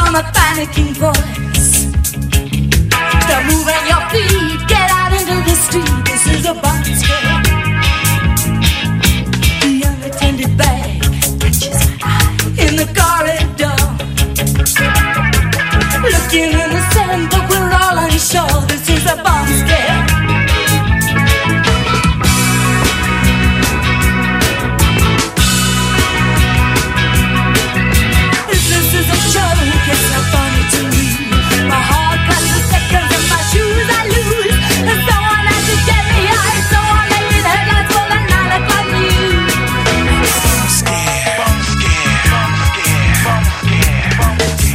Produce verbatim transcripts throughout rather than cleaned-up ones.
from a panicking voice. Start moving your feet, get out into the street. This is a bomb scare. The unattended bag catches my eye in the corridor. Looking innocent, but we're all unsure. This is a bomb scare. It's not funny to me. My heart cuts a second and my shoes I lose. And someone has to get me out. Someone let me the headlights for the nine o'clock news. Bum scare, bum scare, bum scare, bum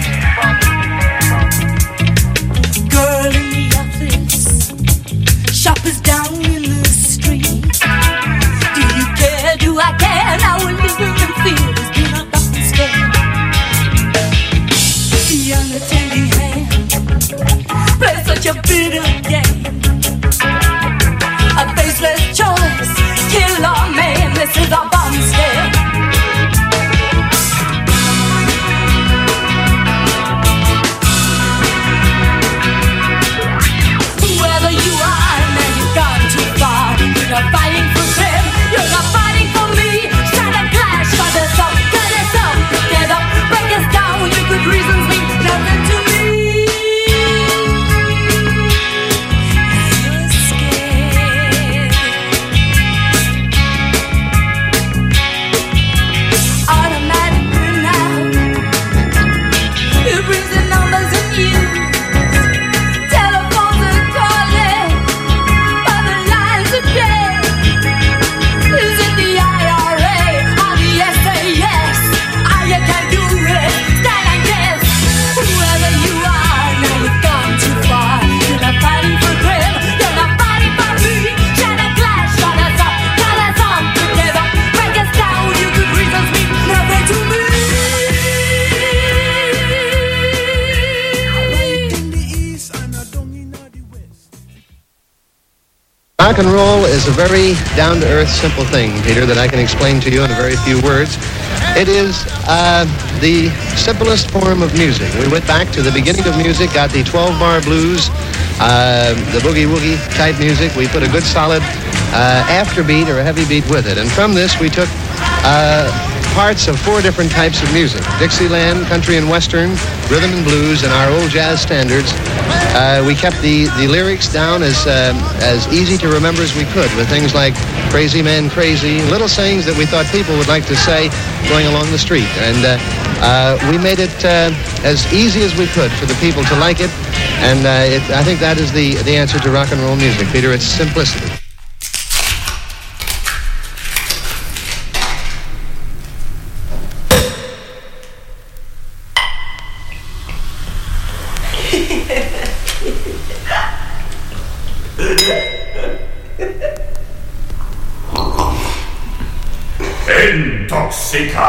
scare, bum scare. Girl in the office, shoppers down in the street. Do you care? Do I care? Now we're living in fear. It's been a bum scare. The unattended hand plays such a bitter game. A faceless choice, kill or maim. This is a bomb scare. Whoever you are, man, you've gone too far. You're not fighting for them, you're not fighting for me. Stand and clash, cut us up, cut us up, get up, break us down. Your good reasons mean nothing to me. You're scared. Automatic burnout. It brings the numbers in use. Telephones are calling, other lines are dead. Is it the I R A or the S A S? Ah, you can't do it. Stand and guess. Whoever you are, now you've gone too far. You're not fighting for them, you're not fighting for me. Shine a glass, shut us up, cut us off together, break us down. Your good reasons mean nothing to me. Rock and roll is a very down-to-earth, simple thing, Peter, that I can explain to you in a very few words. It is uh, the simplest form of music. We went back to the beginning of music, got the twelve-bar blues, uh, the boogie-woogie type music. We put a good solid uh, afterbeat or a heavy beat with it. And from this, we took uh, parts of four different types of music: Dixieland, country and western, rhythm and blues, and our old jazz standards. Uh, we kept the, the lyrics down as um, as easy to remember as we could, with things like "Crazy Man, Crazy," little sayings that we thought people would like to say going along the street. And uh, uh, we made it uh, as easy as we could for the people to like it. And uh, it, I think that is the, the answer to rock and roll music, Peter. It's simplicity. Intoxica.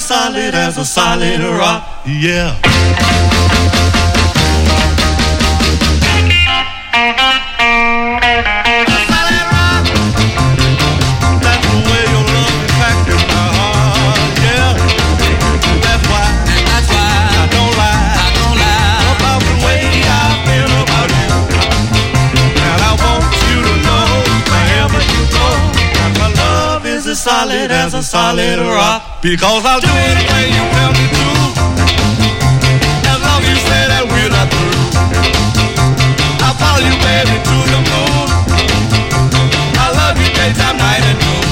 solid as a solid rock, yeah. Solid as a solid rock, because I'll do anything you tell me to, as long as you say that we're not through. I'll follow you, baby, to the moon. I love you daytime, night, and noon.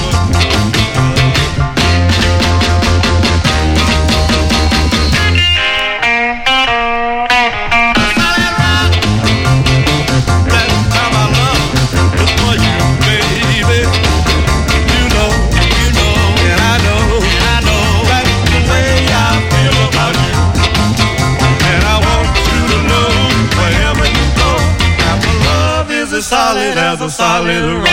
Solid as a solid rock.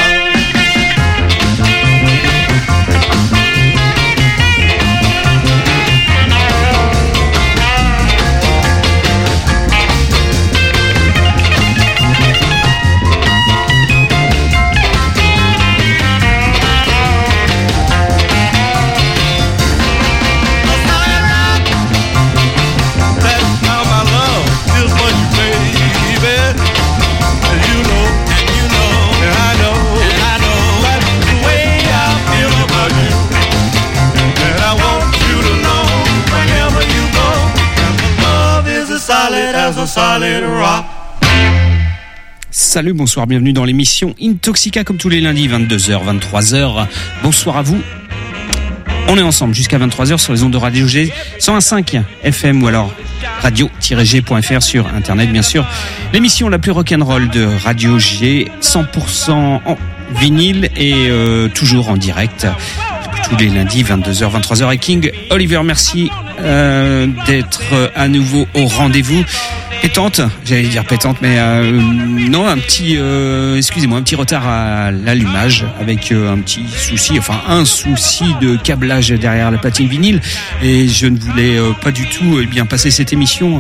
Salut, bonsoir, bienvenue dans l'émission Intoxica comme tous les lundis, vingt-deux heures, vingt-trois heures. Bonsoir à vous. On est ensemble jusqu'à vingt-trois heures sur les ondes de Radio G cent un virgule cinq F M ou alors radio tiret g point f r sur internet bien sûr. L'émission la plus rock'n'roll de Radio G, cent pour cent en vinyle et euh, toujours en direct. Tous les lundis, vingt-deux heures, vingt-trois heures. Et King Oliver, merci euh, d'être à nouveau au rendez-vous. Pétante, j'allais dire pétante, mais euh, non, un petit, euh, excusez-moi, un petit retard à l'allumage avec euh, un petit souci, enfin un souci de câblage derrière la platine vinyle. Et je ne voulais euh, pas du tout eh bien passer cette émission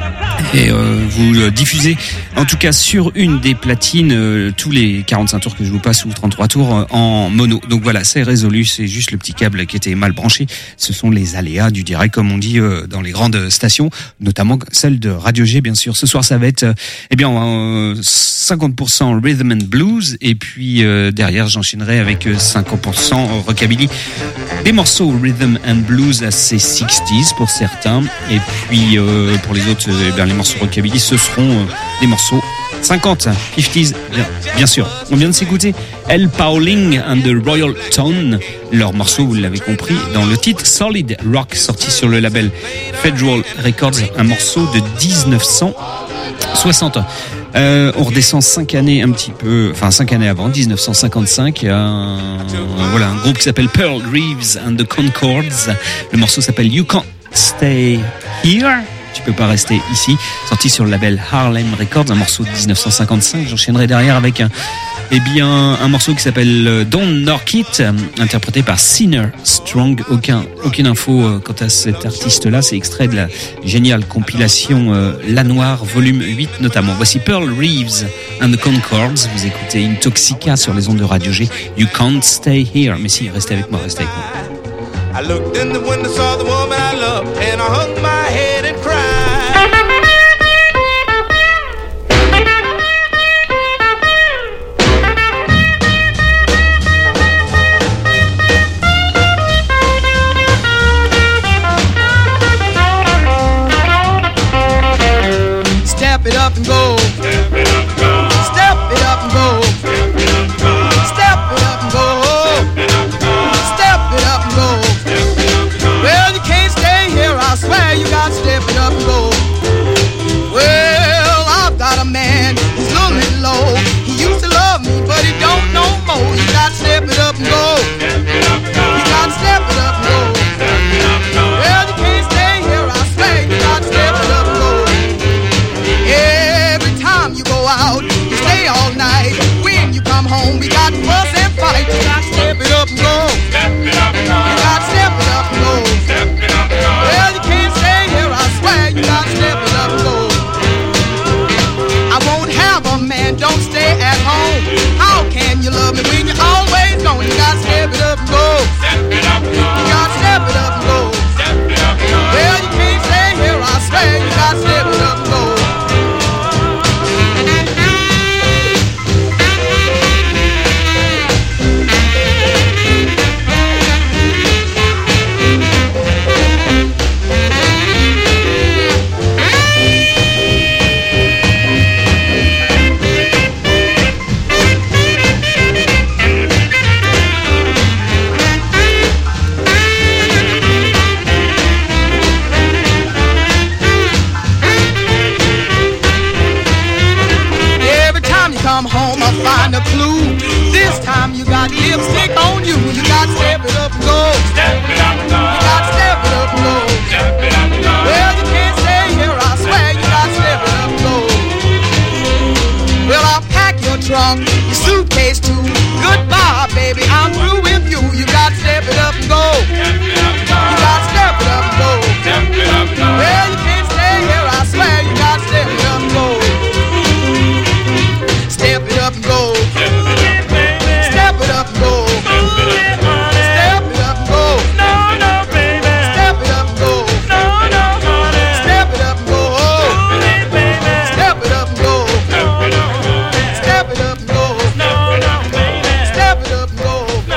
et euh, vous euh, diffuser en tout cas sur une des platines euh, tous les quarante-cinq tours que je vous passe ou trente-trois tours euh, en mono. Donc voilà, c'est résolu, c'est juste le petit câble qui était mal branché. Ce sont les aléas du direct comme on dit euh, dans les grandes stations, notamment celle de Radio G bien sûr. Ce soir ça va être euh, eh bien euh, cinquante pour cent rhythm and blues et puis euh, derrière j'enchaînerai avec euh, cinquante pour cent rockabilly. Des morceaux rhythm and blues assez sixties pour certains et puis euh, pour les autres eh bien les morceaux rockabilly ce seront euh, des morceaux cinquante, cinquanties, bien, bien sûr. On vient de s'écouter El Pauling and the Royal Tone, leur morceau, vous l'avez compris, dans le titre Solid Rock, sorti sur le label Federal Records, un morceau de dix-neuf cent soixante. Euh, on redescend cinq années un petit peu, enfin cinq années avant, dix-neuf cent cinquante-cinq, un, un, voilà, un groupe qui s'appelle Pearl Reeves and the Concords. Le morceau s'appelle You Can't Stay Here. Tu peux pas rester ici, sorti sur le label Harlem Records, un morceau de dix-neuf cent cinquante-cinq. J'enchaînerai derrière avec un, eh bien, un morceau qui s'appelle Don't Knock It, interprété par Sinner Strong. Aucun, aucune info quant à cet artiste-là. C'est extrait de la géniale compilation euh, La Noire, volume huit notamment. Voici Pearl Reeves and the Concords. Vous écoutez Intoxica sur les ondes de Radio G. You Can't Stay Here. Mais si, restez avec moi, restez avec moi. I looked in the window, saw the woman I love, and I hung my head and cried. Step it up and go. Step it up and go. Step it up and go. Step it up and go. Step it up and go. Well, you can't stay here. I swear you got to step it up and go. up and go. Step it up and go. You got to step it up and go. Step it up and go. Well, you can't stay here, I swear you got to step it up and go. Well, I'll pack your trunk, your suitcase too. Goodbye, baby, I'm through with you. You got to step it up and go. You got to step it up and go. Well, you can't stay here, I swear you got to step it up and go. Step it up and go. Step it up and go. Step it up and go. No, no, baby. Step it up and go. No, no, honey. Step it up and go. Step it up and go. Step it up and go. No, no, baby. Step it up and go.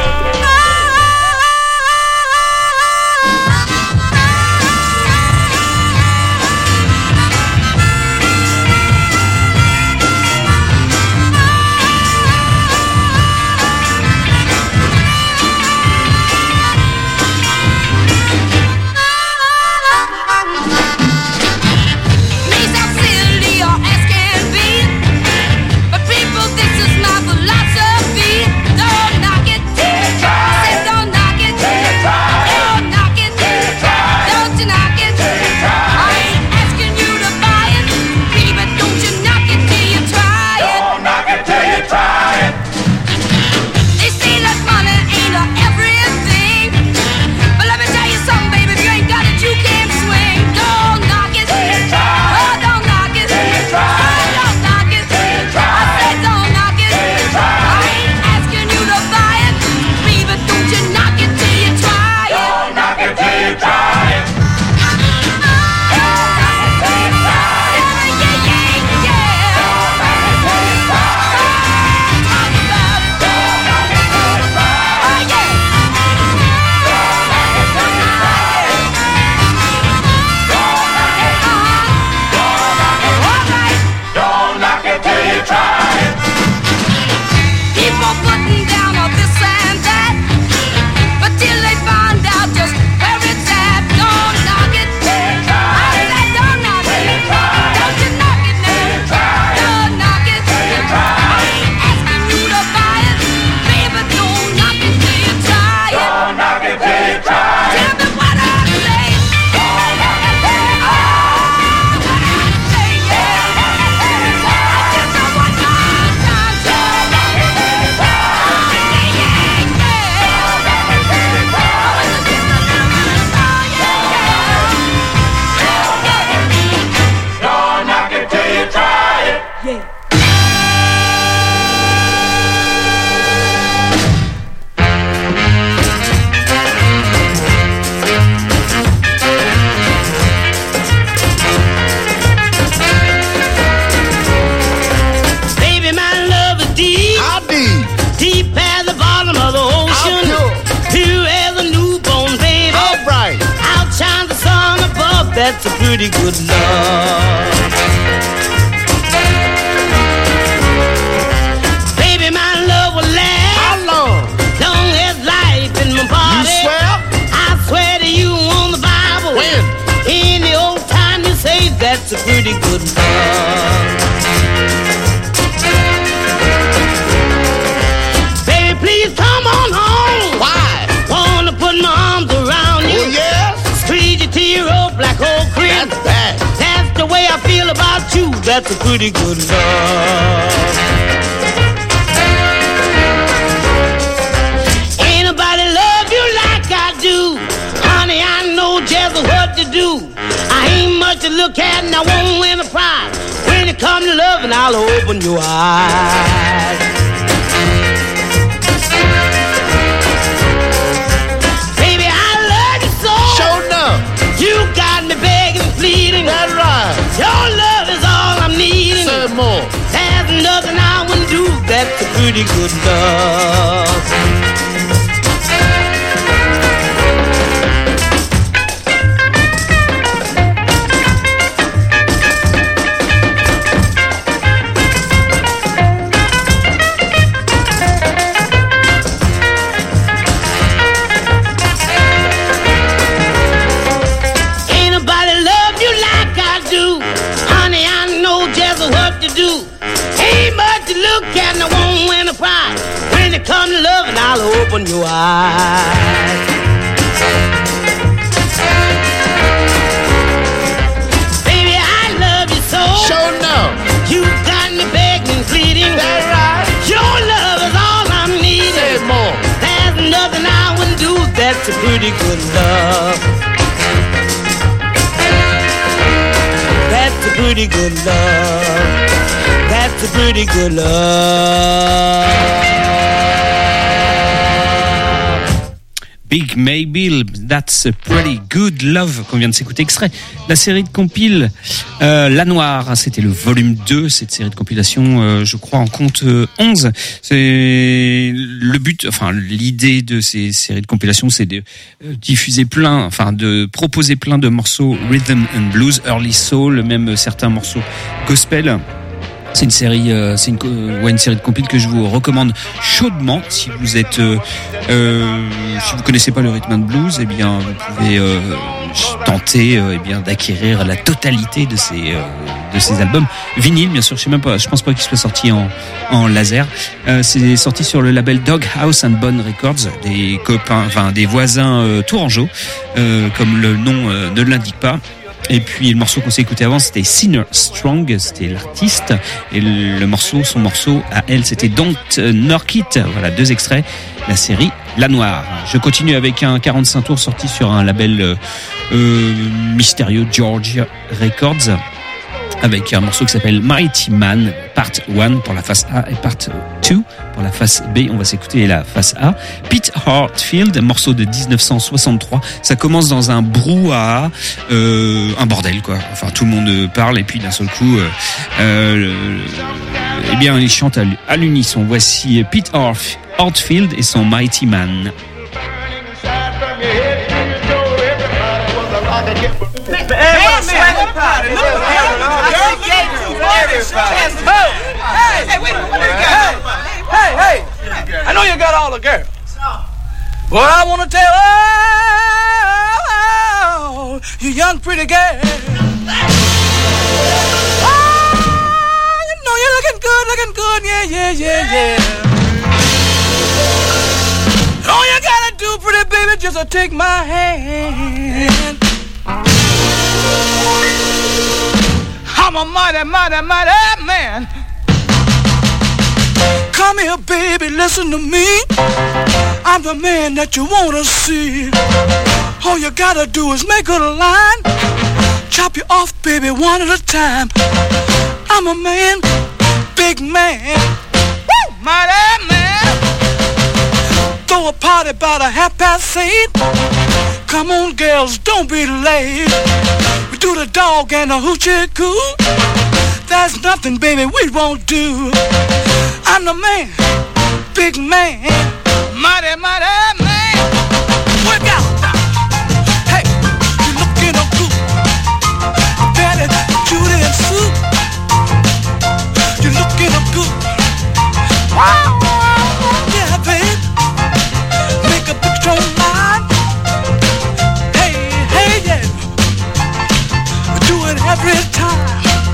That's a pretty good love. Baby, my love will last. How long? Long as life in my body. You swear? I swear to you on the Bible. When? Any old time you say that's a pretty good love. Baby, please come on home. Why? Wanna put my arms around you. Oh, yes? Squeeze you to your old black old cream. That's bad. That's the way I feel about you. That's a pretty good love. Ain't nobody love you like I do. Honey, I know just what to do. I ain't much to look at and I won't win a prize. When it comes to loving, I'll open your eyes. Baby, I love you so. Show enough. You got me begging, pleading. That's right. Your love is all I'm needing. Say more. There's nothing I wouldn't do. That's a pretty good love. Look at and I won't win a prize. When it comes to love, and I'll open your eyes. That's a pretty good love. That's a pretty good love. That's a pretty good love. Big Maybelle, That's a Pretty Good Love, qu'on vient de s'écouter, extrait de la série de compile euh, La Noire. C'était le volume deux, cette série de compilation, euh, je crois en compte euh, onze. C'est le but, enfin l'idée de ces séries de compilation, c'est de euh, diffuser plein, enfin de proposer plein de morceaux rhythm and blues, early soul, même certains morceaux gospel. C'est une série, euh, c'est une, euh, ouais, une série de compiles que je vous recommande chaudement. Si vous êtes, euh, euh, si vous connaissez pas le rhythm and blues, eh bien vous pouvez euh, tenter, euh, eh bien d'acquérir la totalité de ces, euh, de ces albums vinyle. Bien sûr, je sais même pas, je pense pas qu'il soit sorti en, en laser. Euh, c'est sorti sur le label Doghouse and Bone Records, des copains, enfin des voisins euh, tourangeaux, euh, comme le nom euh, ne l'indique pas. Et puis le morceau qu'on s'est écouté avant, c'était Sinner Strong, c'était l'artiste. Et le, le morceau, son morceau à elle, c'était Don't Knock It. Voilà, deux extraits, la série La Noire. Je continue avec un quarante-cinq tours sorti sur un label euh, euh, mystérieux, Georgia Records, avec un morceau qui s'appelle Mighty Man, Part un pour la face A et Part deux pour la face B. On va s'écouter la face A. Pete Hartfield, morceau de dix-neuf cent soixante-trois. Ça commence dans un brouhaha, euh, un bordel quoi. Enfin, tout le monde parle et puis d'un seul coup, euh, euh, eh bien, ils chantent à l'unisson. Voici Pete Hartfield et son Mighty Man. Hey, hey, wait, what is that? Hey, hey, I know you got all the girls. But I want to tell all you young pretty girls. Oh, you know you're looking good, looking good, yeah, yeah, yeah, yeah. All you gotta do, pretty baby, just to take my hand. I'm a mighty, mighty, mighty man. Come here, baby, listen to me. I'm the man that you wanna see. All you gotta do is make a line. Chop you off, baby, one at a time. I'm a man, big man, woo, mighty man. Throw a party about a half past eight. Come on, girls, don't be late. We do the dog and the hoochie coo. There's nothing, baby, we won't do. I'm the man, big man, mighty, mighty man. Work out. Hey, you looking up good. Betty, Judy, and Sue. You looking up good. Wow, yeah, babe. Make a picture on mine. Hey, hey, yeah. We do it every time.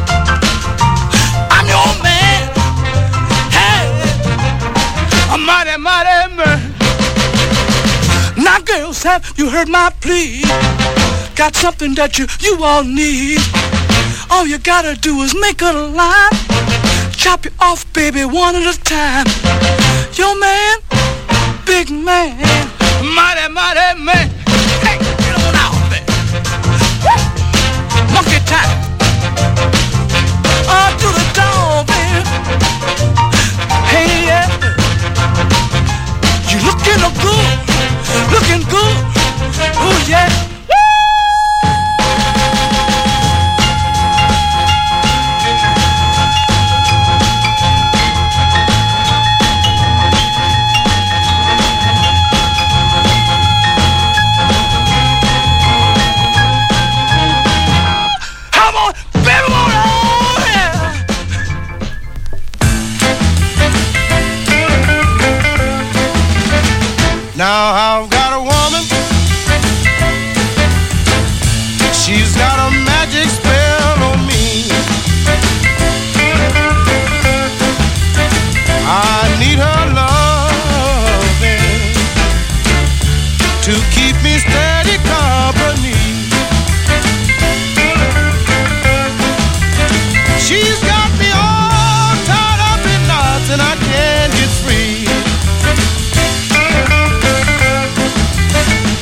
I'm your man. Hey, a mighty, mighty man. Now, girls, have you heard my plea? Got something that you, you all need. All you gotta do is make a line. Chop you off, baby, one at a time. Your man, big man, mighty, mighty man. Hey, get on out, baby. Woo! Monkey time. On to the dawn, baby. Hey, yeah. You looking good, looking good. Oh, yeah. Now I've got a woman. She's got a magic spell on me. I need her loving to keep me steady company. She's got me all tied up in knots and I can't get free.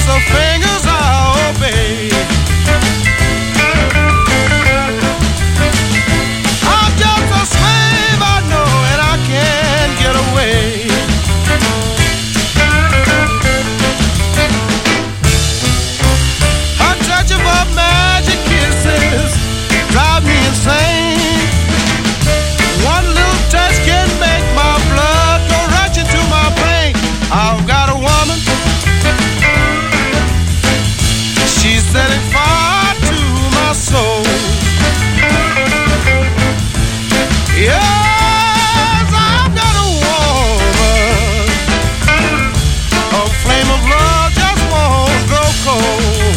cross her fingers, I'll obey. I'm just a slave, I know, and I can't get away. A touch of her magic kisses drive me insane. One little touch can make my blood go rushing to my brain. I've got a woman, she's setting fire to my soul. Yes, I've got a woman, a flame of love just won't grow cold.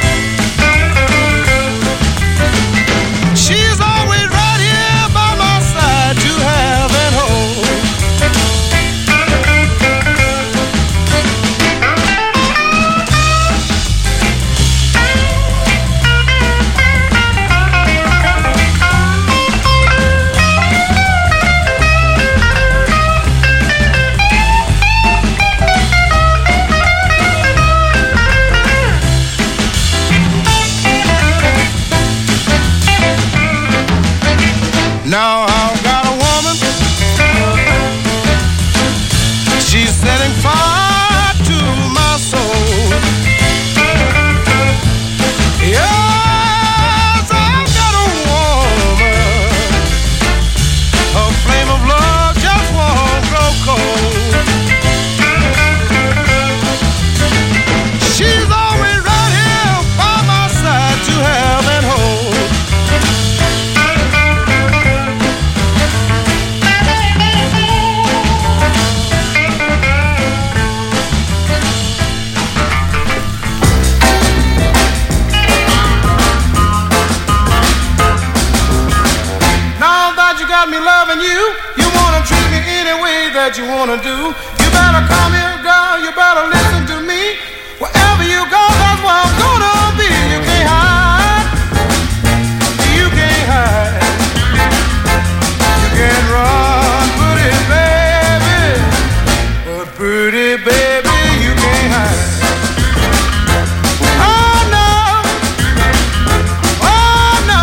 She's always right here by my side to have and hold. Now I've got a woman, she's setting fire to my soul. Yes, I've got a woman, her flame of love just won't grow cold. She's always right here by my side to have and hold. Now that you got me loving you, you wanna treat me any way that you wanna do. You better come here, girl, you better listen to me. Wherever you go, that's where I'm gonna be. You can't hide, you can't hide, you can't run, pretty baby, but pretty baby, you can't hide. Oh no, oh no.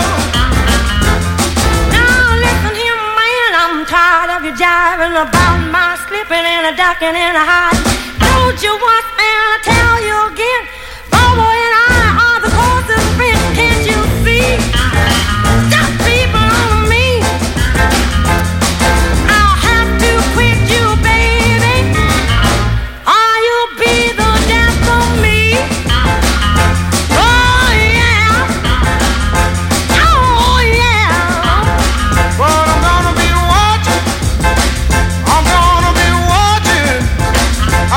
Now listen here, man, I'm tired of you jiving about my slipping and a ducking and a hiding. Don't you want me to tell you again? Bobo and I are the closest friends, can't you see? Stop people on me. I'll have to quit you, baby, or you'll be the death of me. Oh yeah, oh yeah. But I'm gonna be watching, I'm gonna be watching,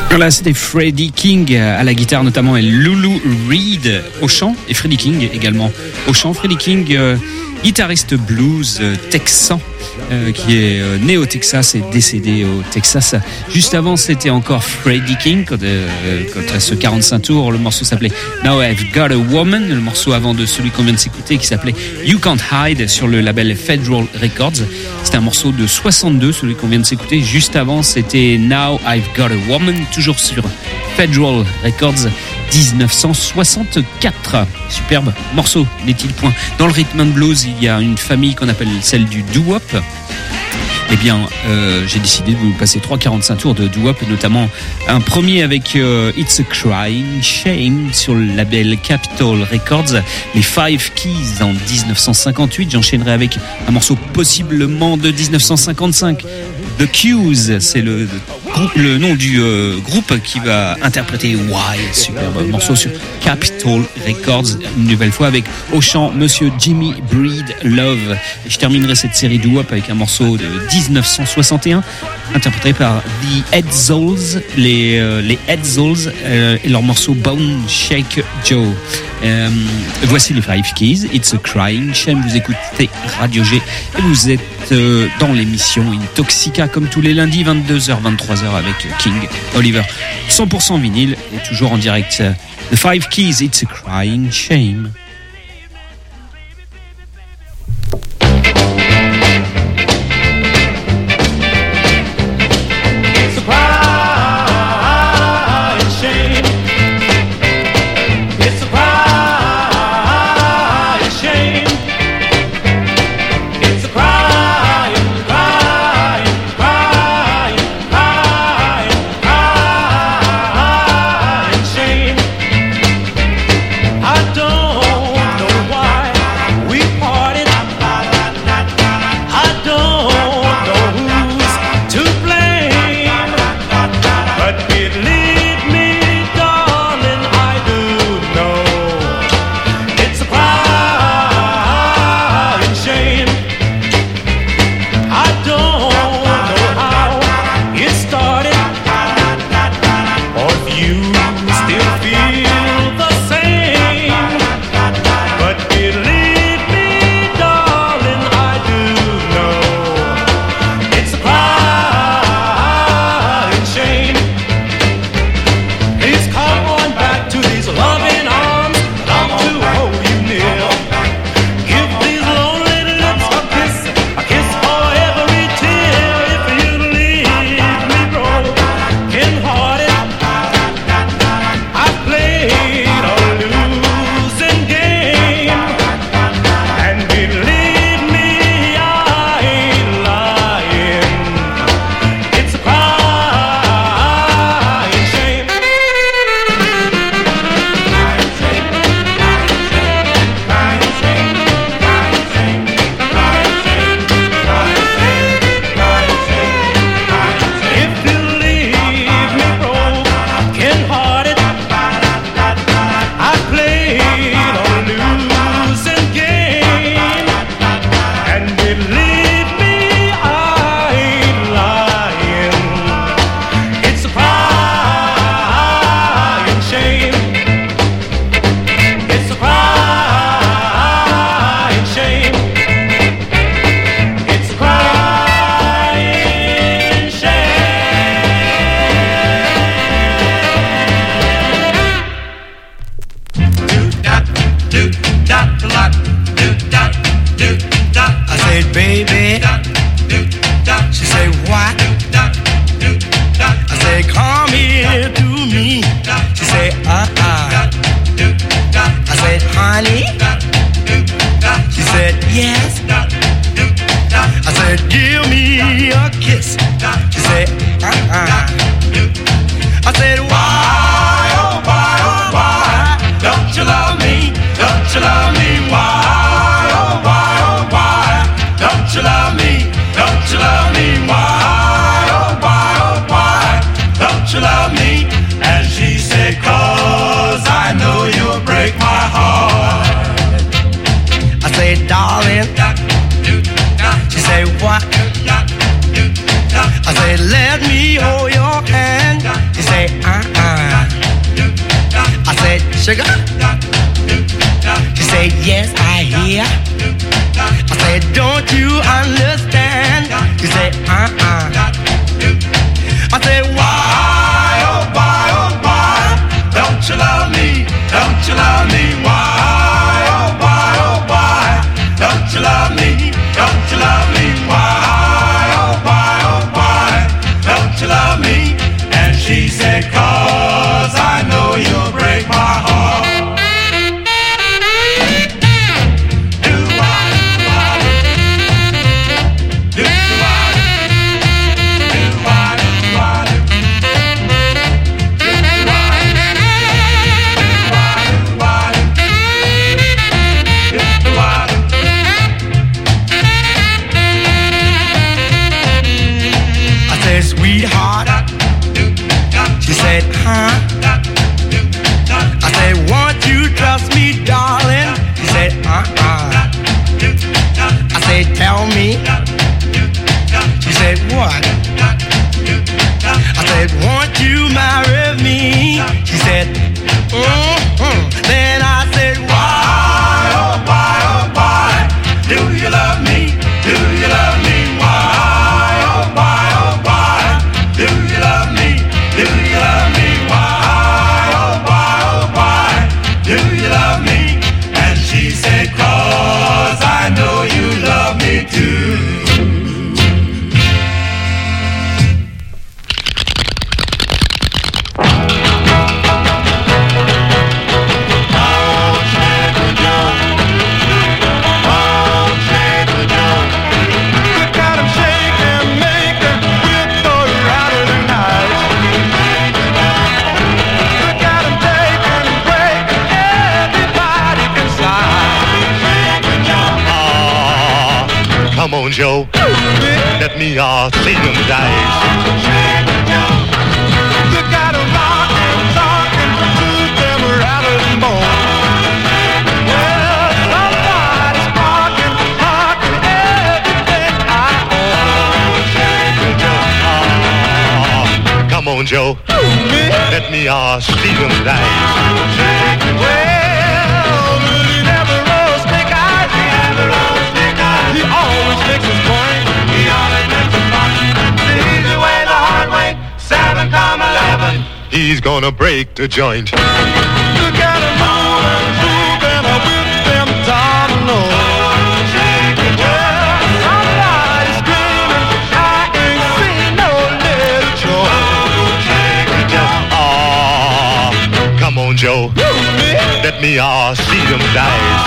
Voilà, c'était Freddie King à la guitare notamment et Lulu Reed au chant et Freddie King également au chant. Freddie King, euh, guitariste blues euh, texan euh, qui est euh, né au Texas et décédé au Texas. Juste avant, c'était encore Freddie King quand, euh, quand à ce quarante-cinq tours, le morceau s'appelait Now I've Got a Woman, le morceau avant de celui qu'on vient de s'écouter qui s'appelait You Can't Hide sur le label Federal Records. C'était un morceau de soixante-deux, celui qu'on vient de s'écouter. Juste avant, c'était Now I've Got a Woman, toujours sur Federal Records, dix-neuf cent soixante-quatre. Superbe morceau, n'est-il point. Dans le rhythm and blues, il y a une famille qu'on appelle celle du doo-wop. Eh bien, euh, j'ai décidé de vous passer trois quarante-cinq tours de doo-wop, notamment un premier avec euh, It's a Crying Shame sur le label Capitol Records, les Five Keys en dix-neuf cent cinquante-huit. J'enchaînerai avec un morceau possiblement de dix-neuf cent cinquante-cinq, The Q's, c'est le, groupe, le nom du euh, groupe qui va interpréter Why, superbe morceau sur Capitol Records, une nouvelle fois avec au chant Monsieur Jimmy Breed Love. Et je terminerai cette série doo-wop avec un morceau de dix-neuf cent soixante et un interprété par The Edsels, les, euh, les Edsels euh, et leur morceau Bone Shake Joe. Euh, voici les Five Keys, It's a Crying Shame. Vous écoutez Radio G et vous êtes euh, dans l'émission Intoxica comme tous les lundis vingt-deux heures vingt-trois heures avec King Oliver, cent pour cent vinyle et toujours en direct. The Five Keys, It's a Crying Shame. Darling, she say what? yes, I hear. I said, don't you understand? He said, uh-uh. I said, why, oh, why, oh, why? Don't you love me? Don't you love me? Why, oh, why, oh, why? Don't you love me? Don't you love me? Why, oh, why, oh, why? Don't you love me? And she said, 'cause I know you'll break my heart. Sweetheart, she said, huh? I said, won't you trust me, darling? She said, uh-uh. I said, tell me. She said, what? I said, won't you marry me? She said, mm-hmm. Then I said, why, oh, why, oh, why? Do you love me? Do you love me? Why, oh, why, oh, why? Do you love me? Do you love me? Why, oh, why, oh, why? Do you love me? And she said, 'cause I know you love me too. Come on, Joe, let me uh, see them dice. You gotta rock and talk and do them rattle and bone. Well, somebody's rocking, rocking everything I own. Uh, come on, Joe, let me uh, see them dice. Well, he never roast big eyes, he never roast big eyes. He always makes his point. He always makes his point. The easy way, the hard way. Seven, come eleven. He's gonna break the joint. You gotta move and groove and I whip them dominoes. Well, somebody's screaming. I ain't seen no little Joe. Ah, come on, Joe. Let me uh, see them dice.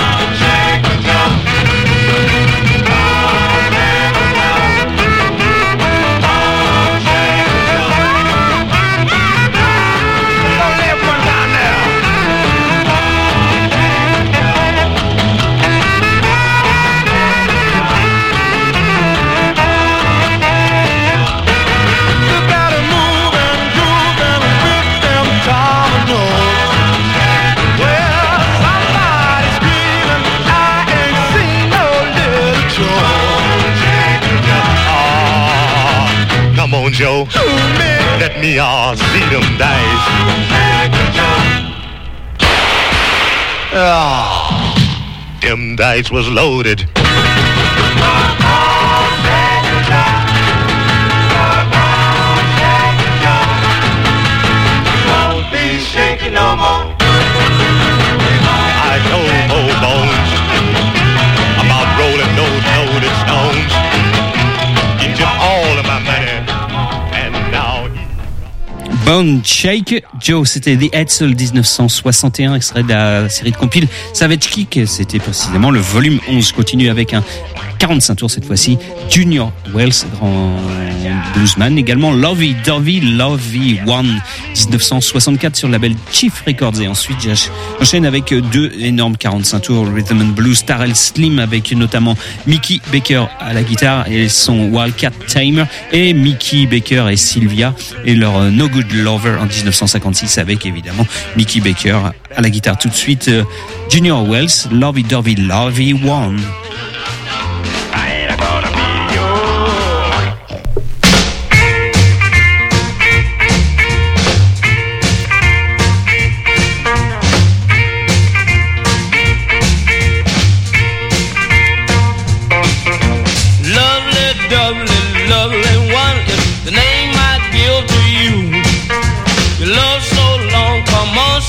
Come on, Joe, let me uh, see them dice. Ah, them dice was loaded. Won't be shaking no more. I told old Bones about rolling those loaded stones. He took all of my money. Bone Shake Joe, c'était The Hetzel dix-neuf cent soixante et un, extrait de la série de compile Savage Kick, c'était précisément le volume onze. Continue avec un quarante-cinq tours cette fois-ci, Junior Wells, grand bluesman, également Lovey Dovey Lovey One dix-neuf cent soixante-quatre sur le label Chief Records. Et ensuite j'enchaîne avec deux énormes quarante-cinq tours Rhythm and Blues, Tarrell Slim avec notamment Mickey Baker à la guitare et son Wildcat Tamer, et Mickey Baker et Sylvia et leur No Good Lover en dix-neuf cent cinquante-six avec évidemment Mickey Baker à la guitare. Tout de suite Junior Wells, Lovey Dovey Lovey One.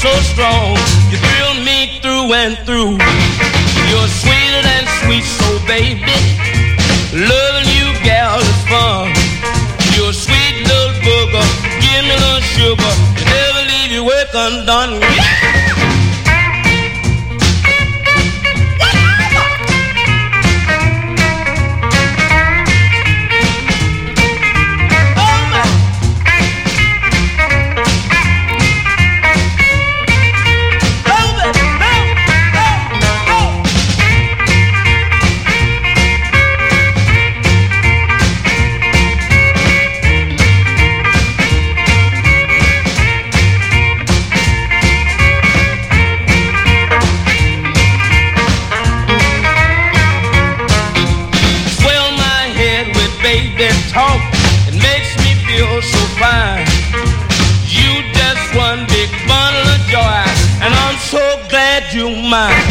so strong. You thrill me through and through. You're sweeter than sweet, so baby, loving you, gal, is fun. You're a sweet little booger, give me a little sugar. You never leave your work undone. Talk, it makes me feel so fine. You just one big bundle of joy, and I'm so glad you're mine.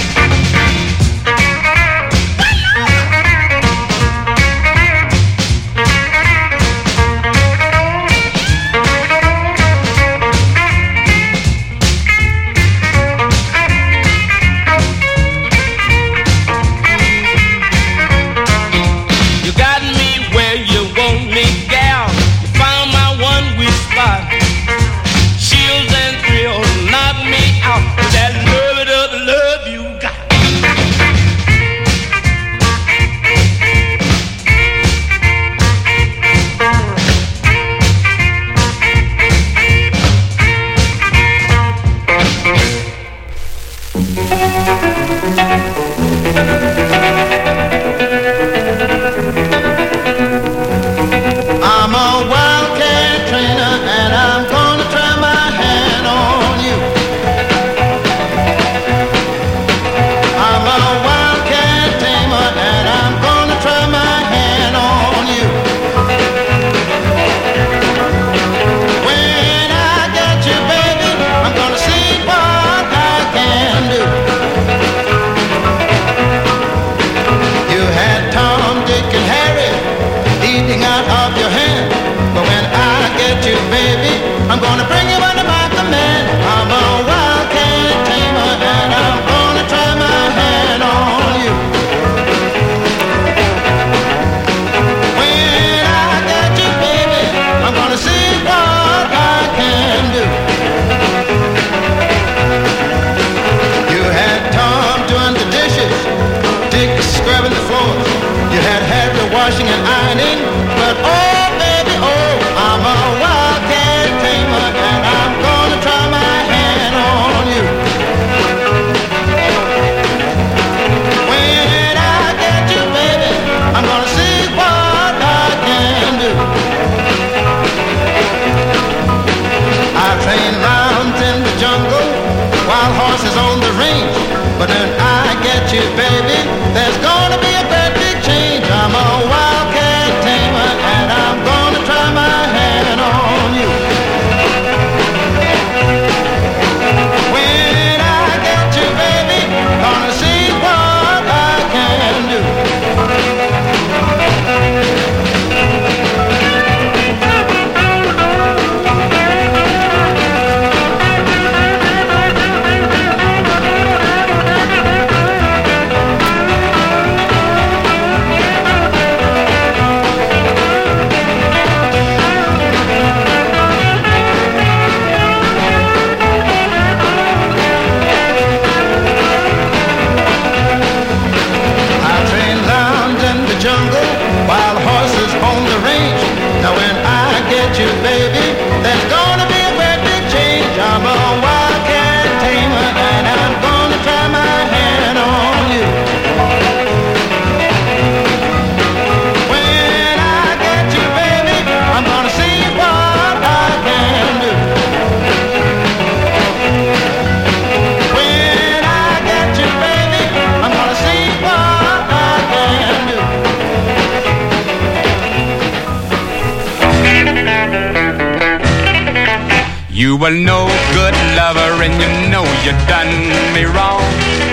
You were no good lover and you know you done me wrong.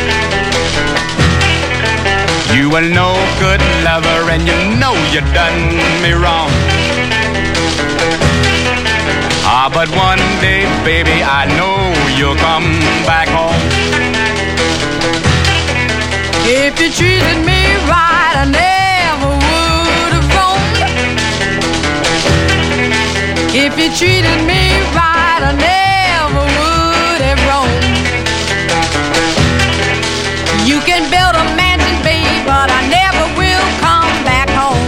You were no good lover and you know you done me wrong. Ah, but one day, baby, I know you'll come back home. If you treated me right, I never would have roamed. If you treated me right, I never would have roamed. You can build a mansion, babe, but I never will come back home.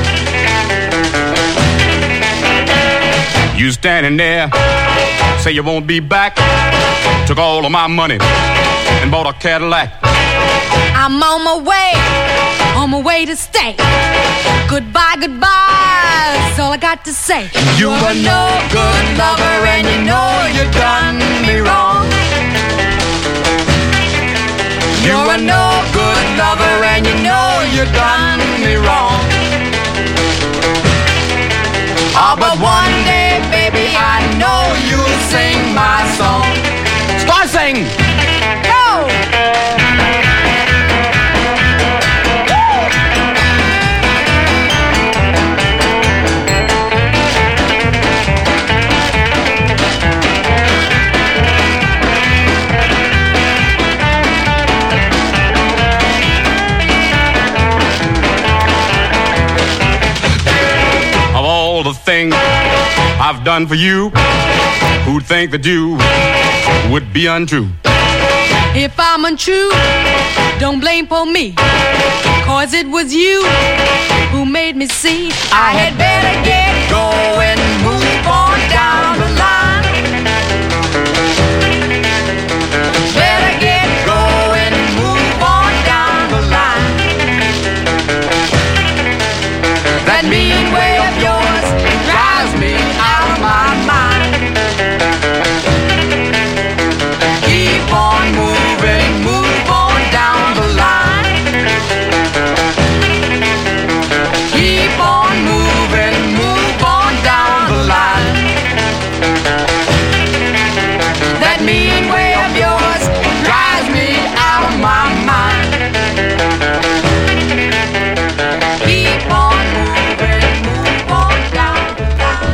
You standing there, say you won't be back. Took all of my money and bought a Cadillac. I'm on my way, on my way to stay. Goodbye, goodbye, that's all I got to say. You were no good lover and you know you done me wrong. You were no good lover and you know you done me wrong. Oh, but one day, baby, I know you'll sing my song. Start singing. Go! The thing I've done for you, who'd think that you would be untrue? If I'm untrue, don't blame for me, cause it was you who made me see I had better get going, move on down the line. Better get going, move on down the line. That mean way of yours drives me out of my mind. Keep on moving, move on down the line. Keep on moving, move on down the line. That mean way of yours drives me out of my mind. Keep on moving, move on down the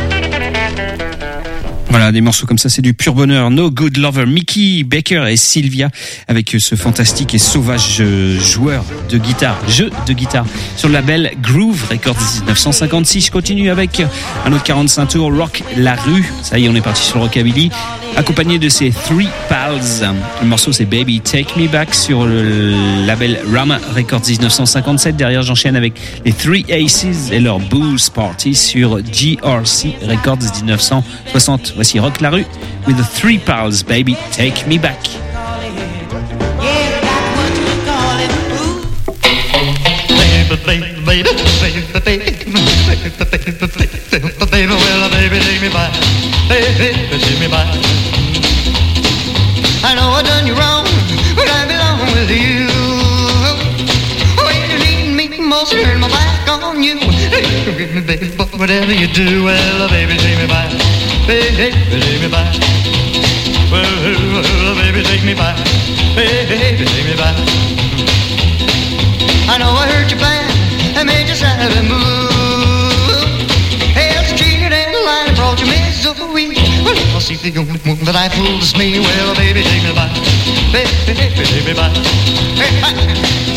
line. Voilà, des morceaux comme ça, c'est du pur bonheur. No Good Lover, Mickey Baker et Sylvia avec ce fantastique et sauvage joueur de guitare, jeu de guitare sur le label Groove Records dix-neuf cent cinquante-six. Je continue avec un autre quarante-cinq tours, Rock la rue. Ça y est, on est parti sur le rockabilly, accompagné de ses Three Pals. Le morceau c'est Baby Take Me Back sur le label Rama Records dix-neuf cent cinquante-sept. Derrière, j'enchaîne avec les Three Aces et leur Booze Party sur G R C Records dix-neuf cent soixante. Voici Rock la rue with the Three Pals, Baby Take Me Back. Baby, baby, baby, baby, baby, well, baby, take me back, baby, take me back. I know I done you wrong, but I belong with you. When you need me most, turn my back on you. Baby, but whatever you do, well, baby, take me back, baby, take me back. Well, well, baby, take me back, baby, take me back. I know I hurt you bad, I made you sad and move. Held you cheated and lied and brought you misery. Well, I'll see the only one that I fooled is me. Well, baby, take me back, baby, baby, take me back. Hey, hi.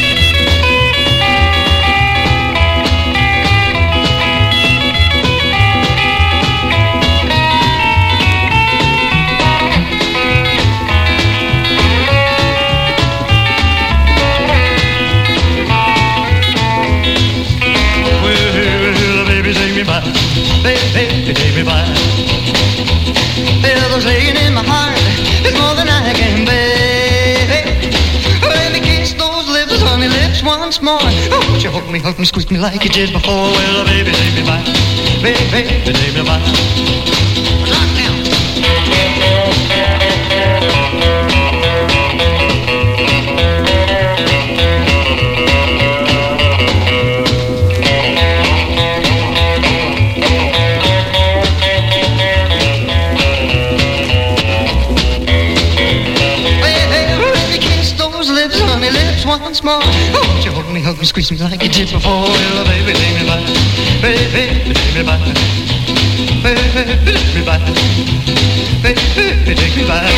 Baby, take me back. The others laying in my heart is more than I can bear. Let me kiss those lips, honey lips once more. Oh, won't you hold me, hug me, squeeze me like you did before? Well, baby, take me back. Baby, baby, take me back. Lock down. Once more, oh, won't you hold me, hug me, squeeze me like you did before? Well, baby, take me back, baby, take me back. baby, take me back. Baby, take me back.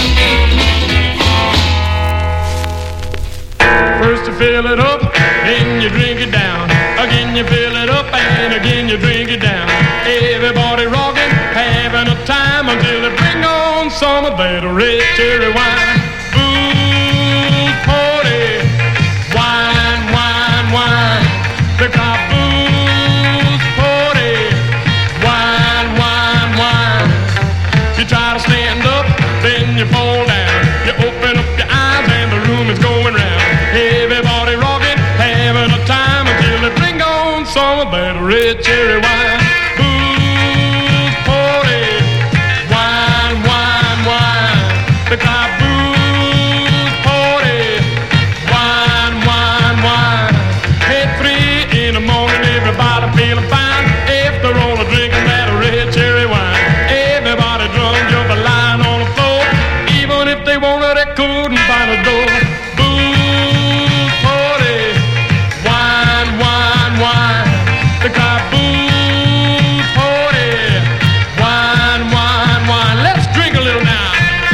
First you fill it up, then you drink it down. Again you fill it up, and again you drink it down. Everybody rocking, having a time until they bring on some of that red cherry wine. Booze party, wine, wine, wine. The cop booze party, wine, wine, wine. You try to stand up, then you fall down. You open up your eyes and the room is going round. Everybody rocking, having a time until they bring on some of that red cherry wine. Booze party, wine, wine, wine. The car booze party, wine, wine, wine. At three in the morning, everybody feeling fine after all the drinking that red cherry wine. Everybody drunk, jumping lying on the floor. Even if they wanted, they couldn't find a door. The car booze party, wine, wine, wine. Let's drink a little now.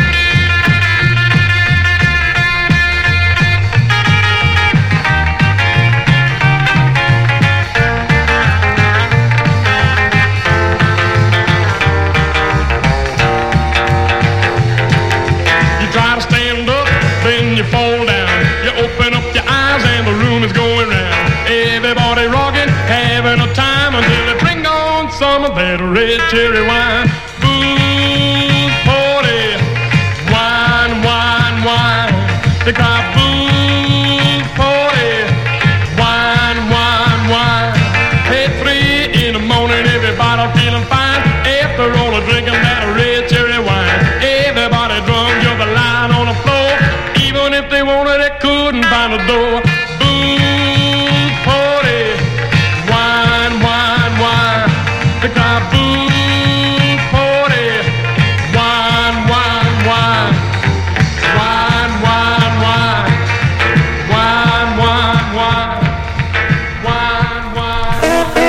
You try to stand up, then you fall down. You open up your eyes and the room is going round. Everybody rocking, having a time until they bring on some of that red cherry wine. Booze party, wine, wine, wine. The car booze party, wine, wine, wine. At three in the morning, everybody feeling fine after all the drinking that red cherry wine. Everybody drunk, you're the lying on the floor. Even if they wanted, they couldn't find a door. Booze party, wine, wine, wine. The car booze party, wine, wine, wine. Wine, wine, wine. Wine, wine, wine. Wine, wine,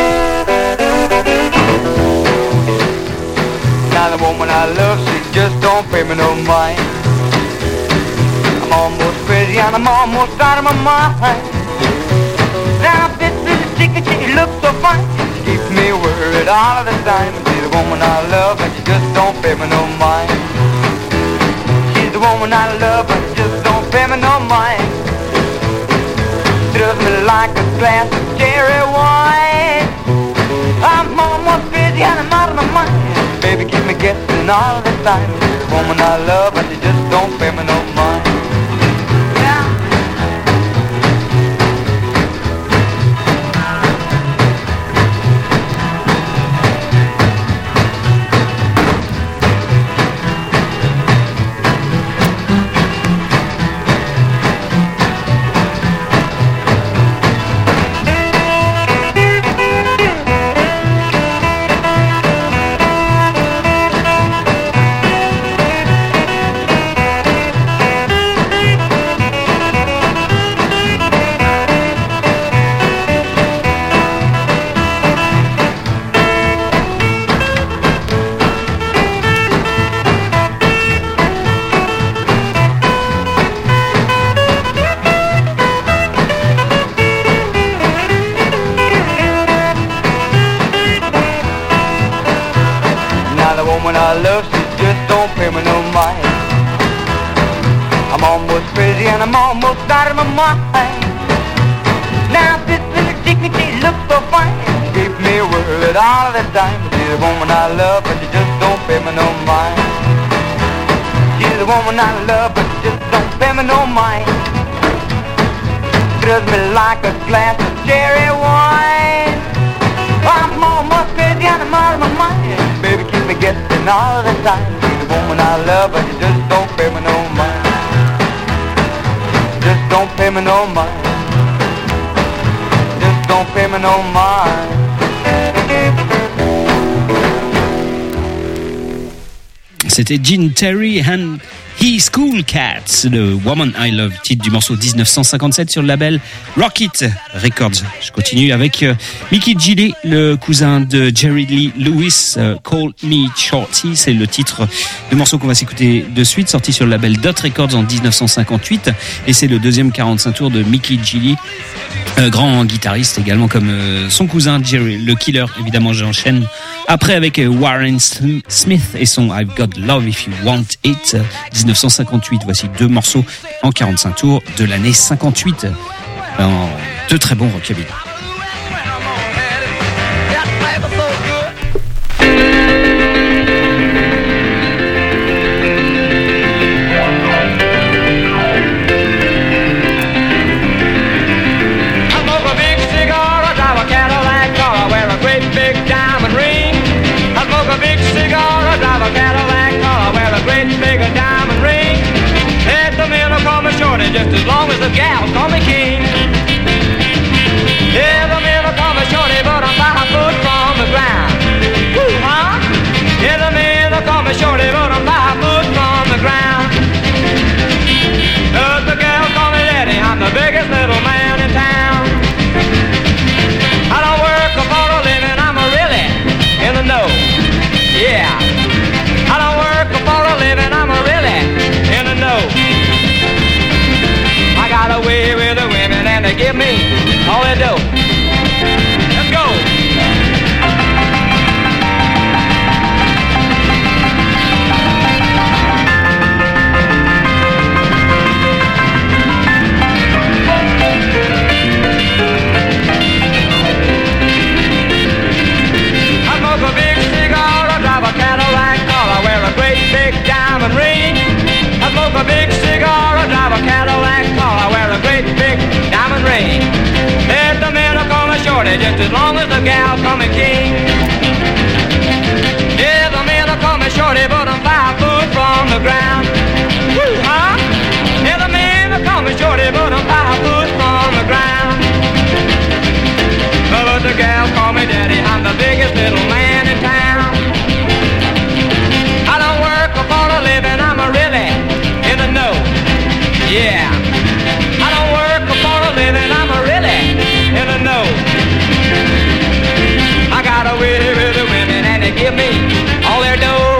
wine. Now the woman I love, she just don't pay me no mind. I'm almost crazy and I'm almost out of my mind. Now this little chicken, she looks so fine. She keeps me worried all of the time. She's the woman I love and she just don't pay me no mind. She's the woman I love and she just don't pay me no mind. Thrills me like a glass of cherry wine. I'm almost crazy and I'm out of my mind. Baby, keep me guessing all the time. She's the woman I love and she just don't pay me no mind. woman I love, she just don't pay me no mind. I'm almost crazy and I'm almost out of my mind. Now this little chicken, she looks so fine, keep me worried all the time. She's the woman I love, but she just don't pay me no mind. She's the woman I love, but she just don't pay me no mind. Thrills me like a glass of cherry wine. I'm almost crazy and I'm out of my mind. Baby, keep me guessing all the time. She's the woman I love, but she just don't pay me no mind. Just don't pay me no mind. Just don't pay me no mind. C'était Gene Terry and He School Cats, le Woman I Love, titre du morceau dix-neuf cent cinquante-sept sur le label Rocket Records. Je continue avec euh, Mickey Gilley, le cousin de Jerry Lee Lewis, euh, Call Me Shorty, c'est le titre du morceau qu'on va s'écouter de suite, sorti sur le label Dot Records en dix-neuf cent cinquante-huit, et c'est le deuxième quarante-cinq tours de Mickey Gilley, euh, grand guitariste également comme euh, son cousin Jerry le Killer. Évidemment, j'enchaîne après avec euh, Warren Smith et son I've Got Love If You Want It, euh, dix-neuf cent cinquante-huit. Voici deux morceaux en quarante-cinq tours de l'année cinquante-huit, en de très bons rockabilly. Just as long as the gal call me king. Yeah, the men will call me shorty, but I'm five foot from the ground. Woo, huh? Yeah, the men will call me shorty, but I'm five foot from the ground. But the gal call me daddy, I'm the biggest little man in town. I don't work for a living, I'm a really in the know. Yeah, I don't work for a living, I'm a really in the know. I got away with the women and they give me all their dough. Let's go. I smoke a big cigar, I drive a Cadillac car, I wear a great big diamond ring. I smoke a big cigar, I drive a Cadillac car, I wear a great big diamond ring. Let the men call me shorty, just as long as the gal call me king. Yeah, the men call me shorty, but I'm five foot from the ground. Woo, huh? Yeah, the men call me shorty, but I'm five foot from the ground. But the gal call me daddy, I'm the biggest little man in town. I don't work for a living, I'm a really in the know. Yeah, I don't work for a living, I'm a really in the know. I got away with the women and they give me all their dough.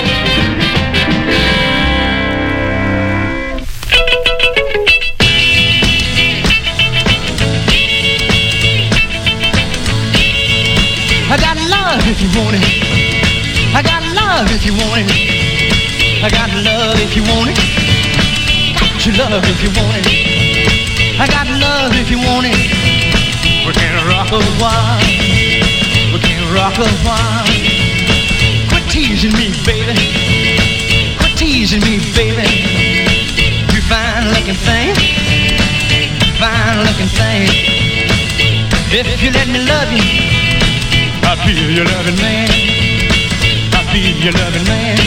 I got love if you want it. I got love if you want it. I got love if you want it. Got your love if you want it. I got love if you want it. We can rock a while. We can rock a while. Quit teasing me, baby. Quit teasing me, baby. You fine looking thing. Fine looking thing. If you let me love you, I feel your loving man. I feel your loving man.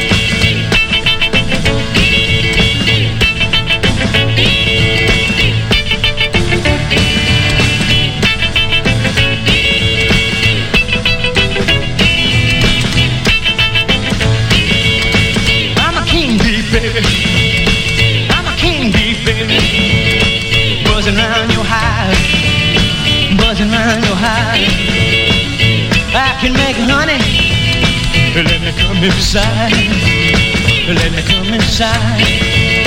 I'm a king bee, baby. I'm a king bee, baby. Buzzing around your hive. Buzzing around your hive. I can make honey. Let me come inside. Let me come inside.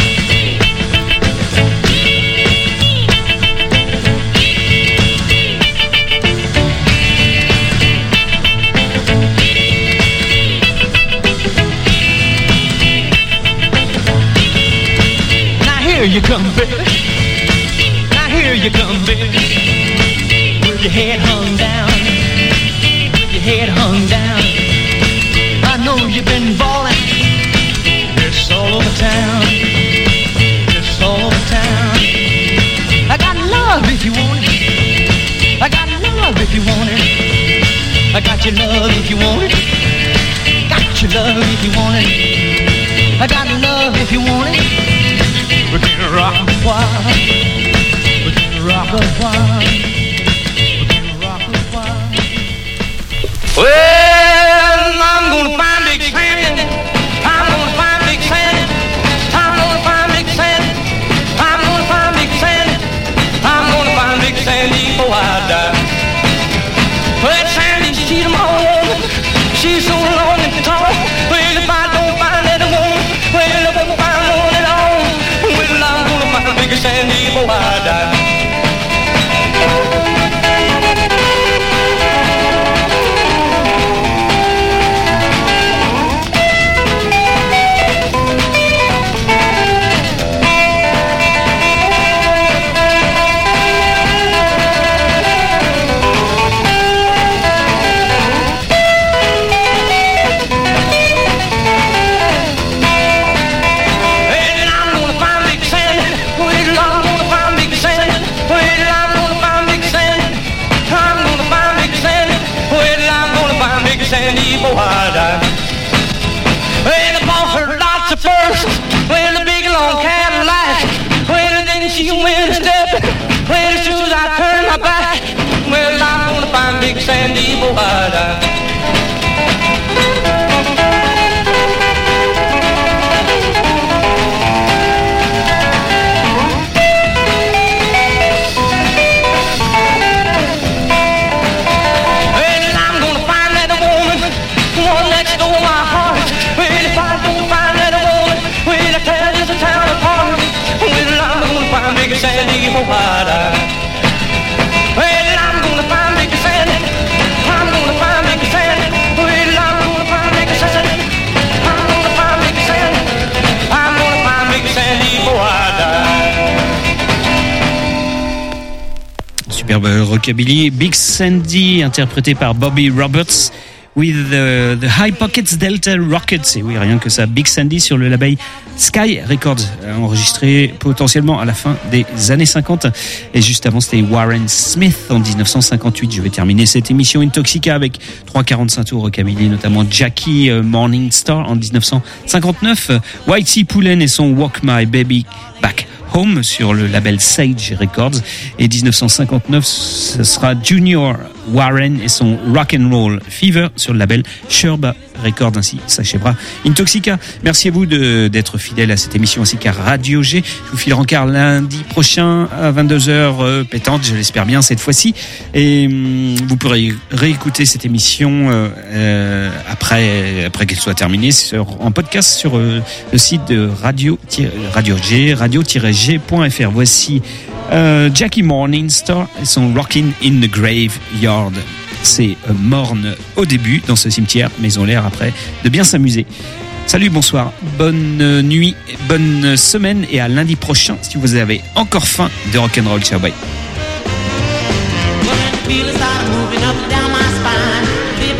Now here you come, baby. Now here you come, baby. With your head hung down. Head hung down. I know you've been ballin'. It's all over town. It's all over town. I got love if you want it. I got love if you want it. I got your love if you want it. Got your love if you want it. I got love if you want it. We can rock a while. We can rock a while. Well, I'm gonna find Big Fanny. I'm gonna find Big Fanny. before I die. Well, I bought her lots of furs, well, a big long Cadillac. Well, then she went a step, well, as soon as I turned my back, well, I'm gonna find Big Sandy before I die. Big Sandy before I die. Well, I'm gonna find Big Sandy. I'm gonna find Big Sandy. Well, I'm gonna find Big Sandy. I'm gonna find Big Sandy. I'm gonna find Big Sandy before I die. Superbe rockabilly, Big Sandy interprété par Bobby Roberts. With the, the High Pockets Delta Rockets, et oui, rien que ça, Big Sandy sur le label Sky Records, enregistré potentiellement à la fin des années cinquante. Et juste avant, c'était Warren Smith en dix-neuf cent cinquante-huit. Je vais terminer cette émission Intoxica avec trois quarante-cinq tours rockabilly, notamment Jackie Morning Star en dix-neuf cent cinquante-neuf, Whitey Poulen et son Walk My Baby Back Home sur le label Sage Records, et dix-neuf cent cinquante-neuf ce sera Junior Warren et son Rock and Roll Fever sur le label Sherba Records. Ainsi s'achèvera Intoxica. Merci à vous de, d'être fidèles à cette émission ainsi qu'à Radio G. Je vous file rencard lundi prochain à vingt-deux heures euh, pétante, je l'espère bien cette fois-ci, et hum, vous pourrez réécouter cette émission euh, euh, après après qu'elle soit terminée sur, en podcast sur euh, le site de Radio Radio G, radio-g point f r. Voici euh, Jackie Morning Star et son Rockin' in the Graveyard. C'est euh, morne au début dans ce cimetière, mais ils ont l'air après de bien s'amuser. Salut, bonsoir, bonne nuit, bonne semaine, et à lundi prochain si vous avez encore faim de rock'n'roll. Ciao, bye.